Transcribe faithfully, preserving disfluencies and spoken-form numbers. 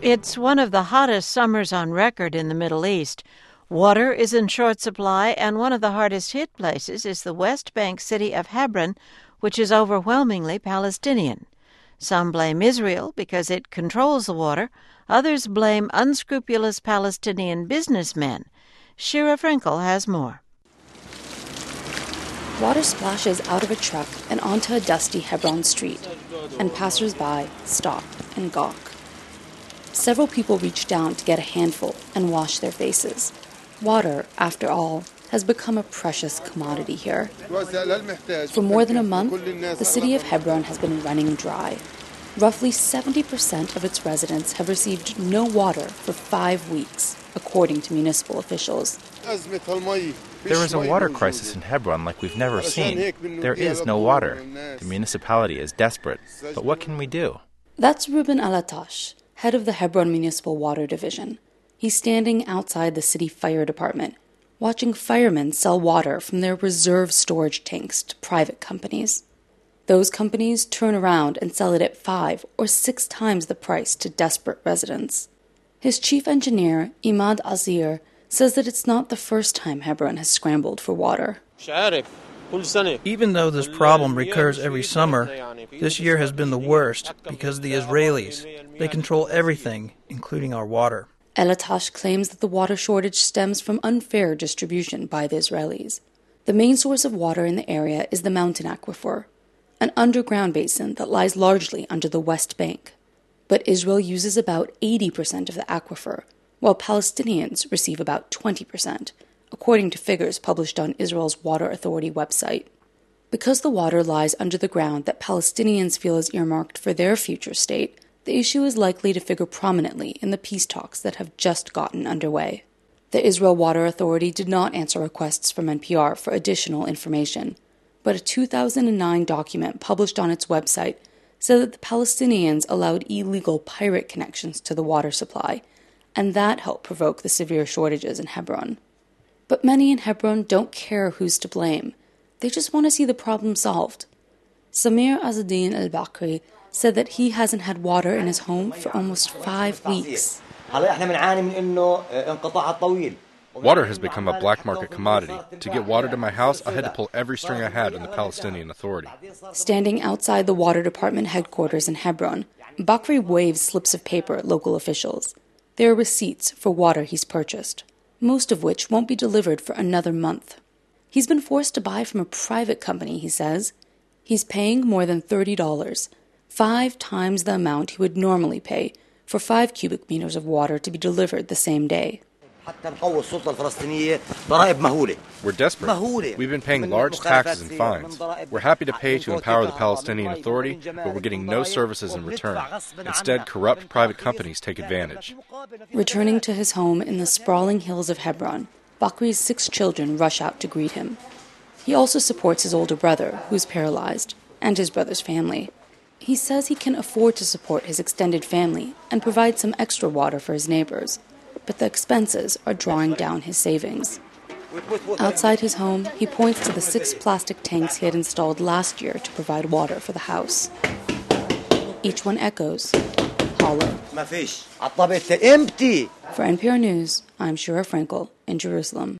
It's one of the hottest summers on record in the Middle East. Water is in short supply, and one of the hardest hit places is the West Bank city of Hebron, which is overwhelmingly Palestinian. Some blame Israel because it controls the water. Others blame unscrupulous Palestinian businessmen. Shira Frankel has more. Water splashes out of a truck and onto a dusty Hebron street, and passers-by stop and gawk. Several people reach down to get a handful and wash their faces. Water, after all, has become a precious commodity here. For more than a month, the city of Hebron has been running dry. Roughly seventy percent of its residents have received no water for five weeks, according to municipal officials. There is a water crisis in Hebron like we've never seen. There is no water. The municipality is desperate. But what can we do? That's Ruben Alatash, head of the Hebron Municipal Water Division. He's standing outside the city fire department, watching firemen sell water from their reserve storage tanks to private companies. Those companies turn around and sell it at five or six times the price to desperate residents. His chief engineer, Imad Azir, says that it's not the first time Hebron has scrambled for water. Even though this problem recurs every summer, this year has been the worst because of the Israelis. They control everything, including our water. Elatash claims that the water shortage stems from unfair distribution by the Israelis. The main source of water in the area is the mountain aquifer, an underground basin that lies largely under the West Bank. But Israel uses about eighty percent of the aquifer, while Palestinians receive about twenty percent, according to figures published on Israel's Water Authority website. Because the water lies under the ground that Palestinians feel is earmarked for their future state, the issue is likely to figure prominently in the peace talks that have just gotten underway. The Israel Water Authority did not answer requests from N P R for additional information, but a two thousand nine document published on its website said that the Palestinians allowed illegal pirate connections to the water supply, and that helped provoke the severe shortages in Hebron. But many in Hebron don't care who's to blame. They just want to see the problem solved. Samir Azadin al-Bakri said that he hasn't had water in his home for almost five weeks. Water has become a black market commodity. To get water to my house, I had to pull every string I had in the Palestinian Authority. Standing outside the water department headquarters in Hebron, Bakri waves slips of paper at local officials. There are receipts for water he's purchased, most of which won't be delivered for another month. He's been forced to buy from a private company, he says. He's paying more than thirty dollars, five times the amount he would normally pay for five cubic meters of water to be delivered the same day. We're desperate. We've been paying large taxes and fines. We're happy to pay to empower the Palestinian Authority, but we're getting no services in return. Instead, corrupt private companies take advantage. Returning to his home in the sprawling hills of Hebron, Bakri's six children rush out to greet him. He also supports his older brother, who's paralyzed, and his brother's family. He says he can afford to support his extended family and provide some extra water for his neighbors, but the expenses are drawing down his savings. Outside his home, he points to the six plastic tanks he had installed last year to provide water for the house. Each one echoes, hollow. For N P R News, I'm Shira Frankel in Jerusalem.